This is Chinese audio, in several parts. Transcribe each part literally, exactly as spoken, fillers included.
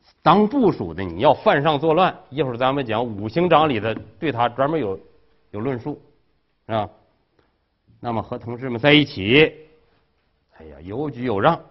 当部属的你要犯上作乱，一会儿咱们讲五行章里的对他专门有有论述，是吧？那么和同事们在一起，哎呀，有举有让。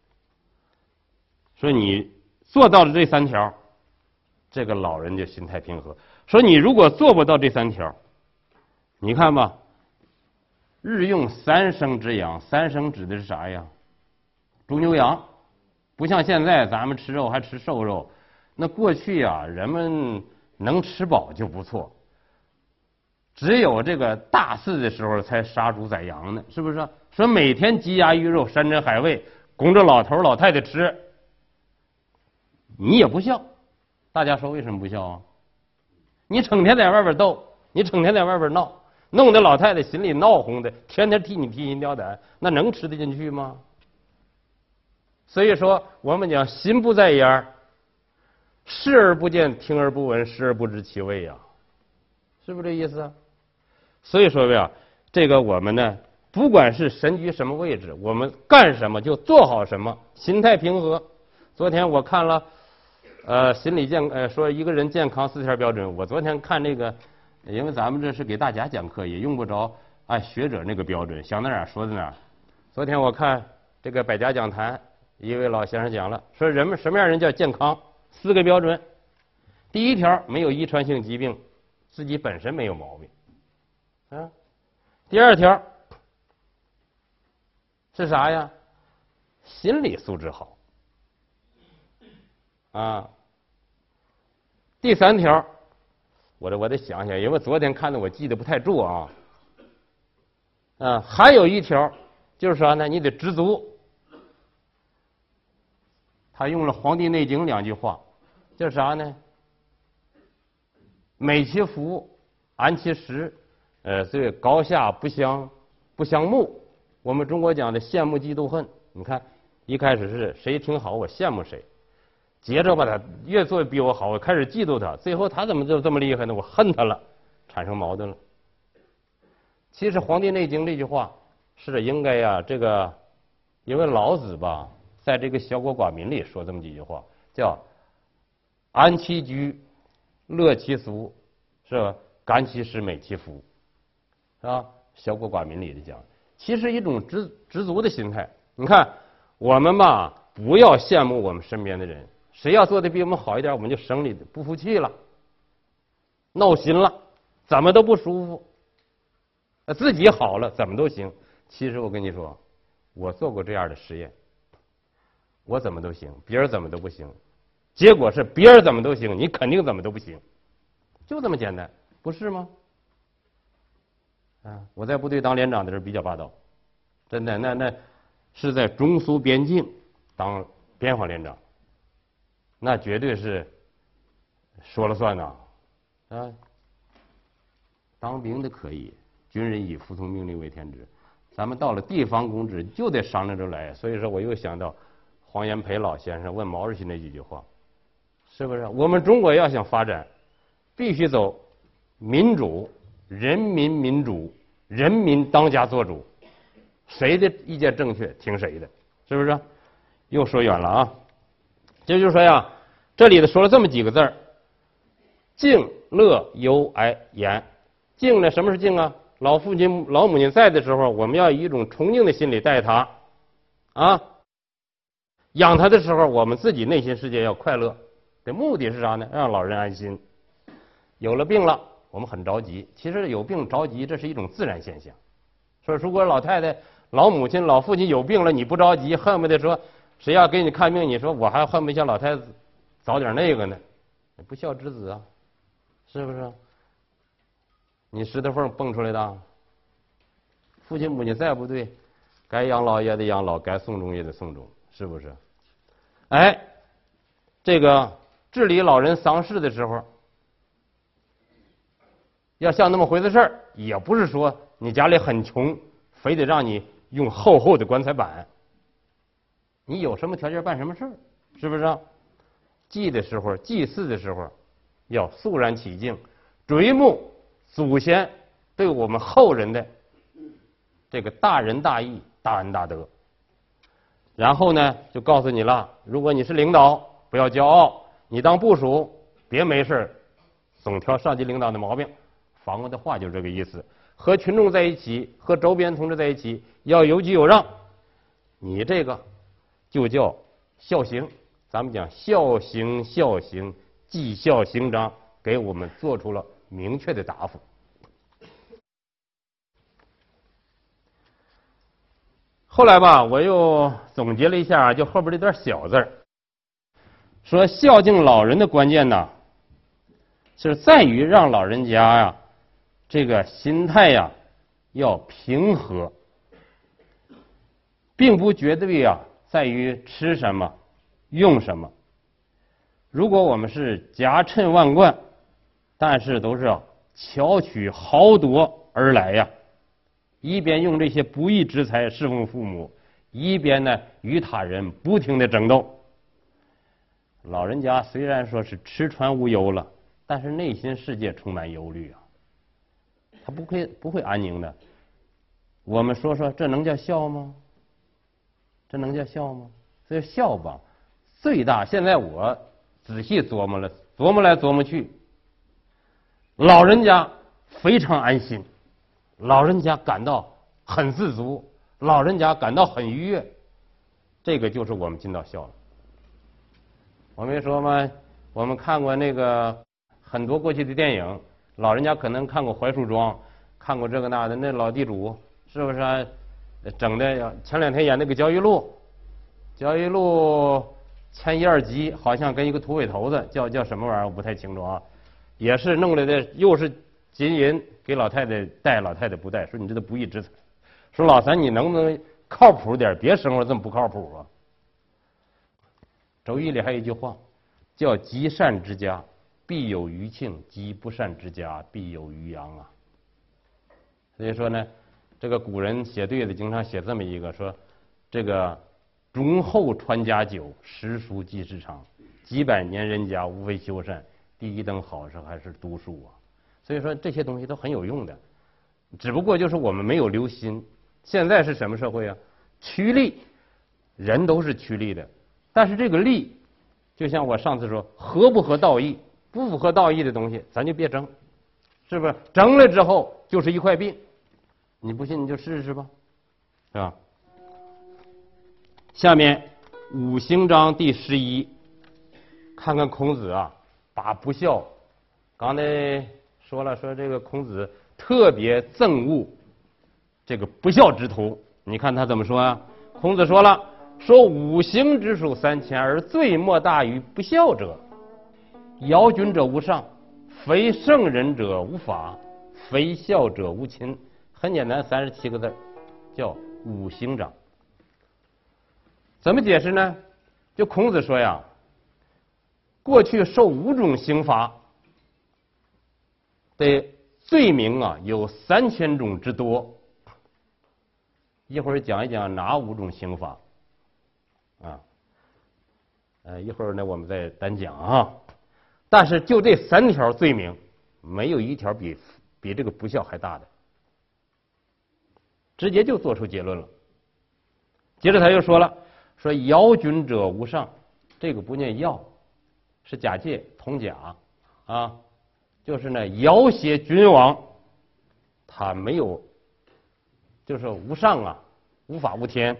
说你做到了这三条，这个老人就心态平和。说你如果做不到这三条，你看吧，日用三生之养，三生指的是啥呀？猪牛羊，不像现在咱们吃肉还吃瘦肉，那过去啊，人们能吃饱就不错。只有这个大祀的时候才杀猪宰羊呢，是不是？说每天鸡鸭鱼肉、山珍海味供着老头老太太吃，你也不孝。大家说为什么不孝啊？你成天在外边斗，你成天在外边闹，弄得老太太心里闹哄的，天天替你提心吊胆，那能吃得进去吗？所以说，我们讲心不在焉，视而不见，听而不闻，食而不知其味呀、啊，是不是这意思啊？所以说呀，这个我们呢，不管是身居什么位置，我们干什么就做好什么，心态平和。昨天我看了，呃，心理健呃说一个人健康四条标准。我昨天看那个，因为咱们这是给大家讲课，也用不着按学者那个标准，想到哪儿说到哪儿。昨天我看这个百家讲坛，一位老先生讲了，说人们什么样人叫健康？四个标准。第一条，没有遗传性疾病，自己本身没有毛病。啊，第二条是啥呀？心理素质好。啊，第三条，我得我得想想，因为昨天看的我记得不太住啊。啊，还有一条就是啥呢？你得知足。他用了《黄帝内经》两句话，叫啥呢？美其服，安其实。呃，所以高下不相不相慕。我们中国讲的羡慕嫉妒恨，你看一开始是谁挺好，我羡慕谁；接着吧，他越做比我好，我开始嫉妒他；最后他怎么就这么厉害呢？我恨他了，产生矛盾了。其实《黄帝内经》这句话是应该呀、啊，这个因为老子吧，在这个《小国寡民》里说这么几句话，叫安其居，乐其俗，是吧？甘其食，美其服。是吧？小国寡民里的讲，其实一种知知足的心态。你看我们吧，不要羡慕我们身边的人，谁要做的比我们好一点，我们就生理不服气了，闹心了，怎么都不舒服。自己好了怎么都行。其实我跟你说，我做过这样的实验，我怎么都行，别人怎么都不行，结果是别人怎么都行，你肯定怎么都不行，就这么简单，不是吗？啊，我在部队当连长的时候比较霸道，真的，那那是在中苏边境当边防连长，那绝对是说了算呐！啊，当兵的可以，军人以服从命令为天职，咱们到了地方公职就得商量着来。所以说，我又想到黄炎培老先生问毛主席那几句话，是不是？我们中国要想发展，必须走民主。人民民主，人民当家作主，谁的意见正确听谁的，是不是？又说远了啊！这就是说呀，这里头说了这么几个字儿：敬、乐、忧、哀、严。敬呢，什么是敬啊？老父亲、老母亲在的时候，我们要以一种崇敬的心理待他啊。养他的时候，我们自己内心世界要快乐，这目的是啥呢？让老人安心。有了病了，我们很着急，其实有病着急，这是一种自然现象。说如果老太太、老母亲、老父亲有病了，你不着急，恨不得说谁要给你看病，你说我还恨不得像老太太早点那个呢，不孝之子啊，是不是？你石头缝蹦出来的，父亲母亲在不对，该养老也得养老，该送终也得送终，是不是？哎，这个治理老人丧事的时候，要像那么回事儿，也不是说你家里很穷，非得让你用厚厚的棺材板。你有什么条件办什么事儿，是不是？祭的时候，祭祀的时候，要肃然起敬，追慕祖先对我们后人的这个大仁大义、大恩大德。然后呢，就告诉你了，如果你是领导，不要骄傲， 你当部属别没事总挑上级领导的毛病。访问的话就是这个意思。和群众在一起，和周边同志在一起，要有举有让。你这个就叫孝行。咱们讲孝行，孝行，绩效行章，给我们做出了明确的答复。后来吧，我又总结了一下，就后边这段小字儿，说孝敬老人的关键呢，是在于让老人家呀，这个心态呀要平和，并不绝对啊在于吃什么用什么。如果我们是家趁万贯，但是都是巧取豪夺而来呀，一边用这些不义之财侍奉父母，一边呢与他人不停的争斗。老人家虽然说是吃穿无忧了，但是内心世界充满忧虑啊，他不会不会安宁的。我们说说，这能叫孝吗？这能叫孝吗？所以孝吧，最大。现在我仔细琢磨了，琢磨来琢磨去，老人家非常安心，老人家感到很自足，老人家感到很愉悦，这个就是我们尽到孝了。我没说吗？我们看过那个很多过去的电影，老人家可能看过《槐树庄》，看过这个那的，那老地主是不是、啊、整的？前两天演那个焦裕禄，焦裕禄签一二级，好像跟一个土匪头子叫叫什么玩意儿，我不太清楚啊。也是弄来的，又是金银给老太太带，老太太不带，说你这都不义之财。说老三，你能不能靠谱点，别生活这么不靠谱啊？周易里还有一句话，叫积善之家必有余庆，积不善之家必有余殃啊。所以说呢，这个古人写对子经常写这么一个，说这个忠厚传家久，诗书继世长，几百年人家无非修缮，第一等好事还是读书啊。所以说这些东西都很有用的，只不过就是我们没有留心。现在是什么社会啊？趋利，人都是趋利的，但是这个利，就像我上次说，合不合道义，不符合道义的东西，咱就别争，是不是？争了之后就是一块病，你不信你就试试吧，是吧？下面五行章第十一，看看孔子啊，把不孝，刚才说了，说这个孔子特别憎恶这个不孝之徒。你看他怎么说啊？孔子说了，说五行之数三千，而罪莫大于不孝者。尧君者无上，非圣人者无法，非孝者无亲。很简单，三十七个字，叫五行章。怎么解释呢？就孔子说呀，过去受五种刑罚的罪名啊，有三千种之多。一会儿讲一讲哪五种刑罚啊？呃，一会儿呢我们再单讲啊。但是就这三条罪名，没有一条比比这个不孝还大的，直接就做出结论了。接着他又说了，说尧君者无上，这个不念尧，是假借通假啊，就是呢尧挟君王，他没有，就是无上啊，无法无天，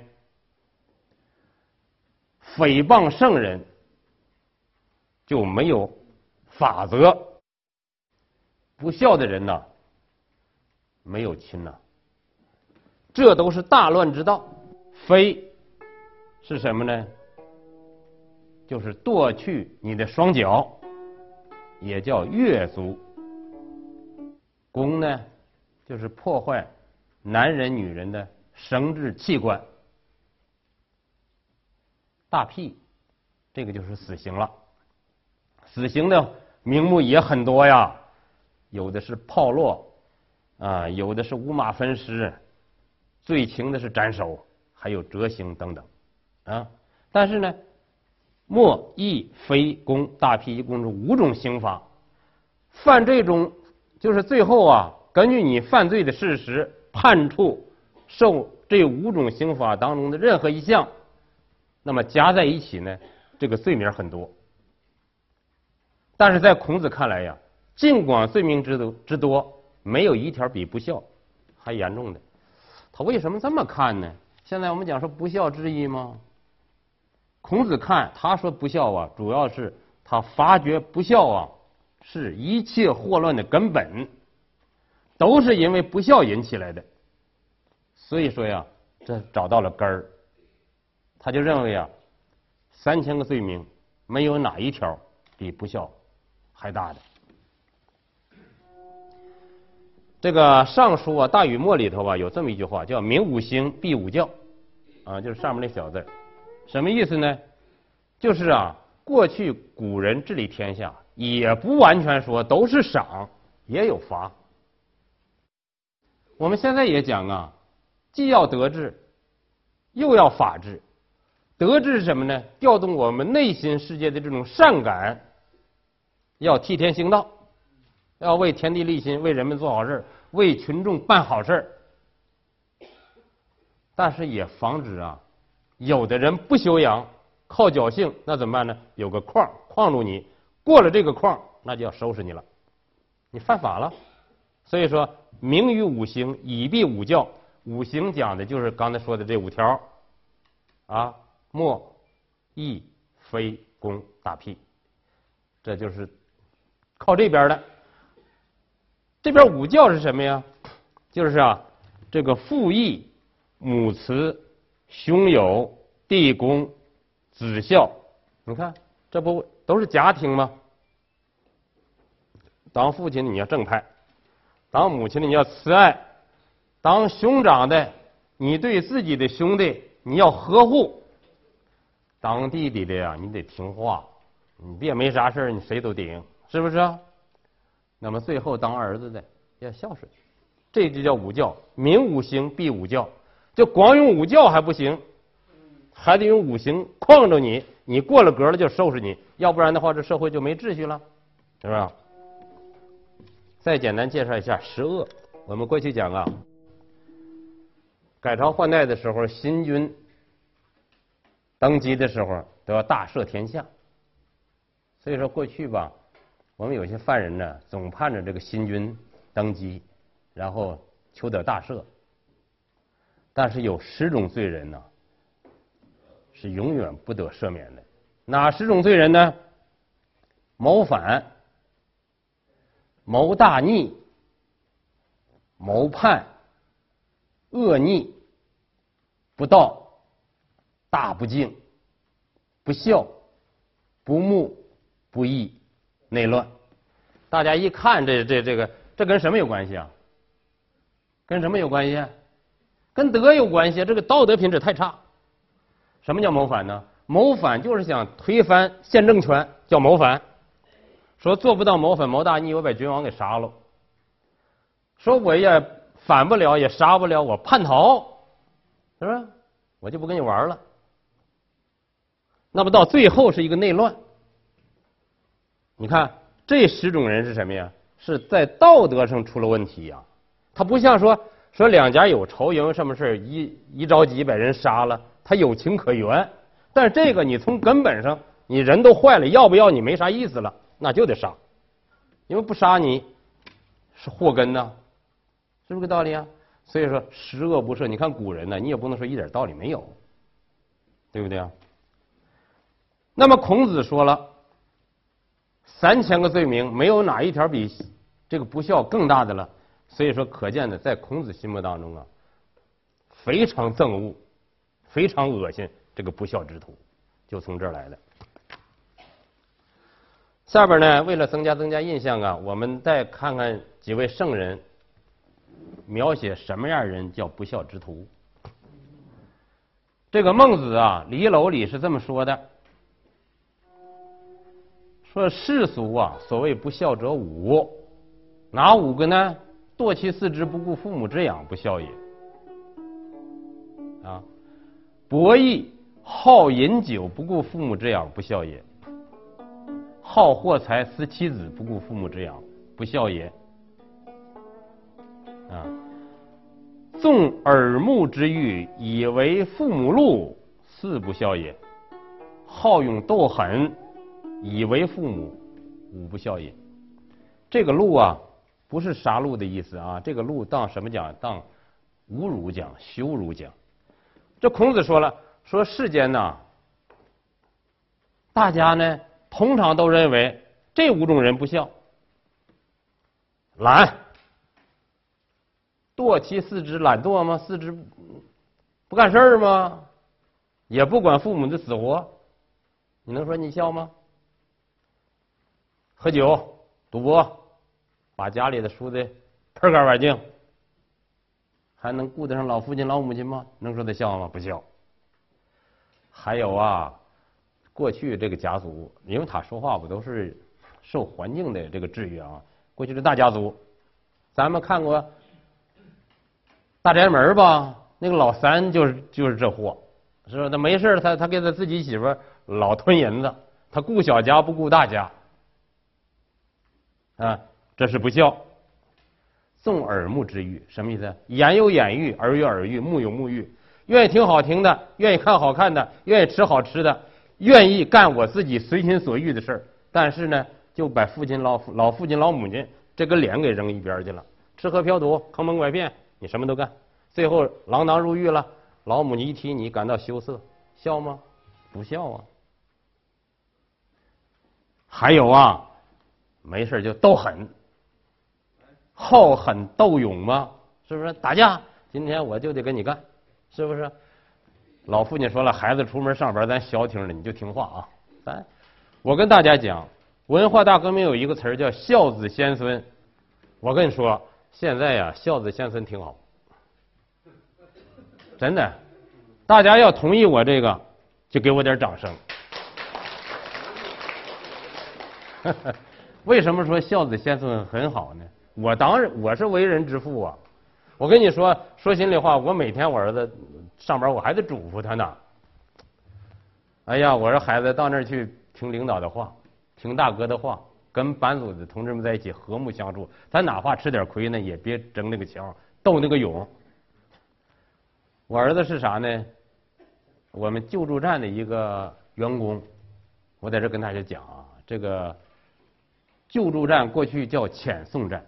诽谤圣人就没有法则，不孝的人呢没有亲呐，这都是大乱之道。非是什么呢？就是剁去你的双脚，也叫越族。公呢，就是破坏男人女人的生殖器官。大辟，这个就是死刑了。死刑的名目也很多呀，有的是炮烙啊，有的是五马分尸，最轻的是斩首，还有折刑等等啊。但是呢，莫义非公大辟一共是五种刑罚，犯这种就是最后啊，根据你犯罪的事实判处受这五种刑罚当中的任何一项，那么加在一起呢，这个罪名很多。 但是在孔子看来呀，尽管罪名之多之多，没有一条比不孝还严重的。他为什么这么看呢？现在我们讲说不孝之一吗？孔子看他说不孝啊，主要是他发觉不孝啊是一切祸乱的根本，都是因为不孝引起来的。所以说呀，这找到了根儿。他就认为啊，三千个罪名没有哪一条比不孝还大的。这个《尚书》啊，《大禹谟》里头啊有这么一句话，叫“明五行，必五教”，啊，就是上面那小字，什么意思呢？就是啊，过去古人治理天下，也不完全说都是赏，也有罚。我们现在也讲啊，既要德治，又要法治。德治是什么呢？调动我们内心世界的这种善感，要替天行道，要为天地立心，为人们做好事，为群众办好事。但是也防止啊，有的人不修养，靠侥幸，那怎么办呢？有个框框住你，过了这个框，那就要收拾你了，你犯法了。所以说，明于五行，以必五教。五行讲的就是刚才说的这五条啊，墨、义、非、公、大辟，这就是靠这边的。这边五教是什么呀？就是啊，这个父义、母慈、兄友、弟恭、子孝。你看，这不都是家庭吗？当父亲的你要正派，当母亲的你要慈爱，当兄长的你对自己的兄弟你要呵护，当弟弟的呀你得听话，你别没啥事你谁都顶，是不是啊？那么最后当儿子的要孝顺，这就叫五教。明五行，必五教。就光用五教还不行，还得用五行框着你，你过了格了就收拾你，要不然的话这社会就没秩序了，是不是？再简单介绍一下十恶。我们过去讲啊，改朝换代的时候，新君登基的时候都要大赦天下。所以说过去吧，我们有些犯人呢，总盼着这个新君登基，然后求得大赦。但是有十种罪人呢，是永远不得赦免的。哪十种罪人呢？谋反、谋大逆、谋叛、恶逆、不道、大不敬、不孝、不睦、不义、内乱。大家一看这这这个，这跟什么有关系啊？跟什么有关系啊？跟德有关系。这个道德品质太差。什么叫谋反呢？谋反就是想推翻现政权，叫谋反。说做不到谋反谋大逆，我把君王给杀了。说我也反不了，也杀不了，我叛逃，是不是？我就不跟你玩了。那么到最后是一个内乱。你看这十种人是什么呀？是在道德上出了问题呀。他不像说说两家有仇，因为什么事一一着急把人杀了，他有情可原。但是这个你从根本上，你人都坏了，要不要你没啥意思了，那就得杀，因为不杀你是祸根呐，是不是个道理啊？所以说十恶不赦，你看古人呢，你也不能说一点道理没有，对不对啊？那么孔子说了，三千个罪名，没有哪一条比这个不孝更大的了。所以说，可见的，在孔子心目当中啊，非常憎恶，非常恶心这个不孝之徒，就从这儿来的。下边呢，为了增加增加印象啊，我们再看看几位圣人描写什么样人叫不孝之徒。这个孟子啊，《离娄》里是这么说的，说世俗啊，所谓不孝者五，哪五个呢？惰其四肢，不顾父母之养，不孝也。啊，博弈好饮酒，不顾父母之养，不孝也。好货财，思妻子，不顾父母之养，不孝也。啊，纵耳目之欲，以为父母禄，似不孝也。好勇斗狠，以为父母， 五不孝隐。这个怒啊，不是杀戮的意思啊，这个怒当什么讲？当侮辱讲、羞辱讲。这孔子说了，说世间呢，大家呢通常都认为这五种人不孝：懒，惰其四肢，懒惰吗？四肢不干事儿吗？也不管父母的死活，你能说你孝吗？喝酒、赌博，把家里的输的盆干碗净，还能顾得上老父亲老母亲吗？能说他孝吗？不孝。还有啊，过去这个家族，因为他说话不都是受环境的这个制约啊。过去的大家族，咱们看过《大宅门》吧？那个老三就是就是这货，是吧？他没事他他给他自己媳妇老吞银子，他顾小家不顾大家，啊，这是不孝。纵耳目之欲，什么意思？眼有眼欲，耳有耳欲，目有目欲，愿意听好听的，愿意看好看的，愿意吃好吃的，愿意干我自己随心所欲的事儿。但是呢，就把父亲老老父亲老母亲这个脸给扔一边去了，吃喝嫖赌，坑蒙拐骗，你什么都干，最后锒铛入狱了。老母亲一提你，感到羞涩，孝吗？不孝啊。还有啊，没事就斗狠。好狠斗勇吗？是不是？打架，今天我就得跟你干，是不是？老父亲说了，孩子出门上班，咱消停了，你就听话啊。咱，我跟大家讲，文化大革命有一个词儿叫孝子贤孙。我跟你说，现在呀，孝子贤孙挺好，真的。大家要同意我这个，就给我点掌声。为什么说孝子贤孙很好呢？我当然我是为人之父啊，我跟你说说心里话，我每天我儿子上班我还得嘱咐他呢。哎呀，我说孩子到那儿去听领导的话，听大哥的话，跟班组的同志们在一起和睦相处，咱哪怕吃点亏呢，也别争那个强，斗那个勇。我儿子是啥呢？我们救助站的一个员工，我在这跟大家讲啊，这个救助站过去叫遣送站。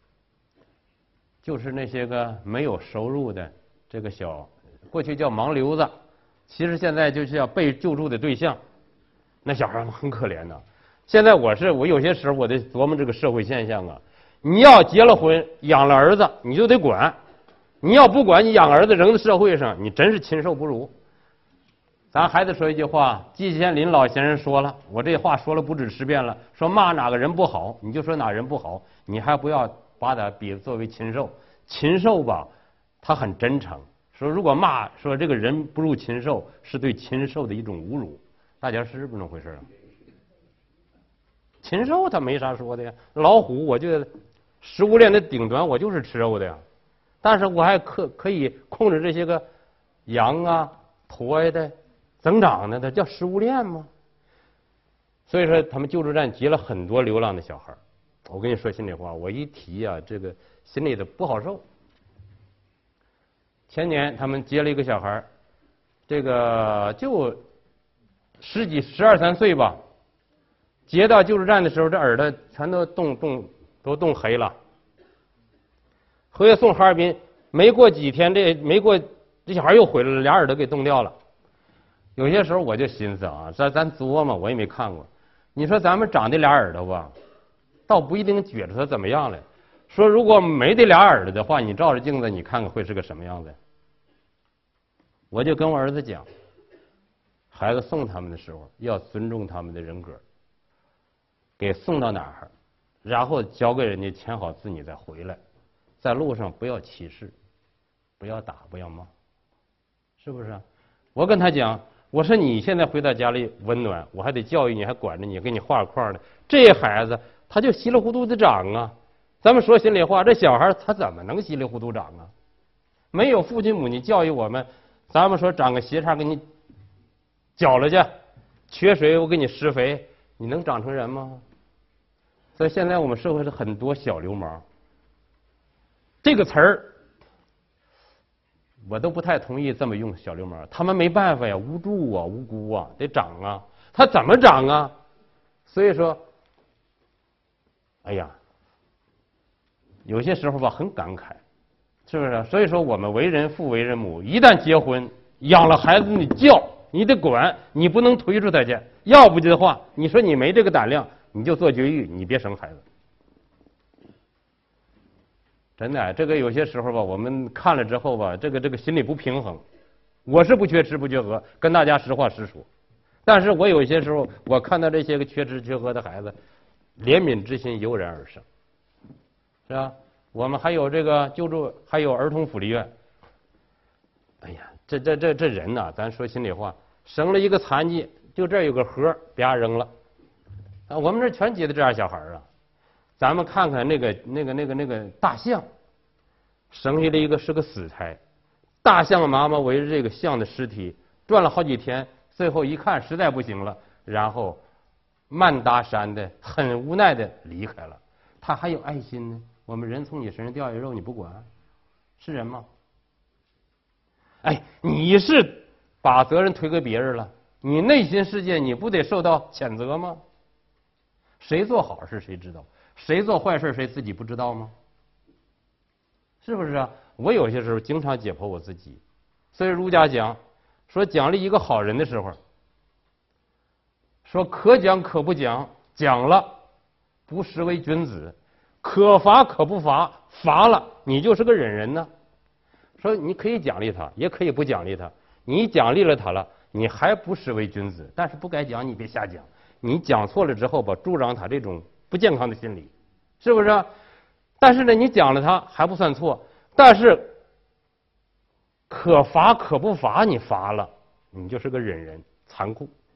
就是那些个没有收入的这个小，过去叫盲流子，其实现在就是要被救助的对象。那小孩很可怜的。现在我是我有些时候我得琢磨这个社会现象啊。你要结了婚养了儿子，你就得管；你要不管，你养儿子扔在社会上，你真是禽兽不如。咱还得说一句话，季羡林老先生说了，我这话说了不止十遍了，说骂哪个人不好，你就说哪人不好，你还不要把它比作为禽兽。禽兽吧，他很真诚，说如果骂说这个人不如禽兽，是对禽兽的一种侮辱。大家是不是那么回事啊？禽兽他没啥说的呀，老虎我就食物链的顶端，我就是吃肉的呀，但是我还可可以控制这些个羊啊、驼呀的增长的，它叫食物链吗？所以说，他们救助站接了很多流浪的小孩。我跟你说心里话，我一提啊，这个心里的不好受。前年他们接了一个小孩，这个就十几、十二三岁吧。接到救助站的时候，这耳朵全都冻冻都冻黑了。回来送哈尔滨，没过几天，这没过这小孩又回来了，俩耳朵给冻掉了。有些时候我就寻思啊，咱咱琢磨，我也没看过。你说咱们长这俩耳朵吧，倒不一定觉出他怎么样来。说如果没这俩耳朵的话，你照着镜子，你看看会是个什么样子？我就跟我儿子讲，孩子送他们的时候要尊重他们的人格，给送到哪儿，然后交给人家签好字，你再回来。在路上不要歧视，不要打，不要骂，是不是？我跟他讲，我说你现在回到家里温暖，我还得教育你，还管着你，给你画框的。这孩子他就稀里糊涂的长啊。咱们说心里话，这小孩他怎么能稀里糊涂长啊？没有父亲母亲教育我们，咱们说长个斜叉给你绞了去，缺水我给你施肥，你能长成人吗？所以现在我们社会是很多小流氓。这个词儿我都不太同意这么用，小流氓，他们没办法呀，无助啊，无辜啊，得长啊，他怎么长啊？所以说， 哎呀，有些时候吧很感慨，是不是？所以说我们为人父为人母，一旦结婚养了孩子，你教你得管，你不能推出他去，要不的话，你说你没这个胆量，你就做绝育，你别生孩子。真的，这个有些时候吧，我们看了之后吧，这个这个心里不平衡。我是不缺吃不缺喝，跟大家实话实说。但是我有些时候，我看到这些个缺吃缺喝的孩子，怜悯之心油然而生，是吧？我们还有这个救助，还有儿童福利院。哎呀，这这这这人呐、啊，咱说心里话，生了一个残疾，就这儿有个盒，啪扔了。啊，我们这全挤的这样小孩啊。咱们看看那个那个那个那个大象，生下来一个是个死胎，大象妈妈围着这个象的尸体转了好几天，最后一看实在不行了，然后慢搭山的很无奈的离开了。他还有爱心呢，我们人从你身上掉下肉你不管，是人吗？哎，你是把责任推给别人了，你内心世界你不得受到谴责吗？谁做好事谁知道，谁做坏事谁自己不知道吗？是不是啊？我有些时候经常解剖我自己，所以儒家讲说奖励一个好人的时候，说可奖可不奖，奖了不失为君子，可罚可不罚，罚了你就是个忍人呢。说你可以奖励他，也可以不奖励他，你奖励了他了，你还不失为君子，但是不该奖你别瞎讲，你讲错了之后吧，助长他这种不健康的心理，是不是啊？但是呢，你讲了他还不算错，但是可罚可不罚，你罚了，你就是个忍人，残酷，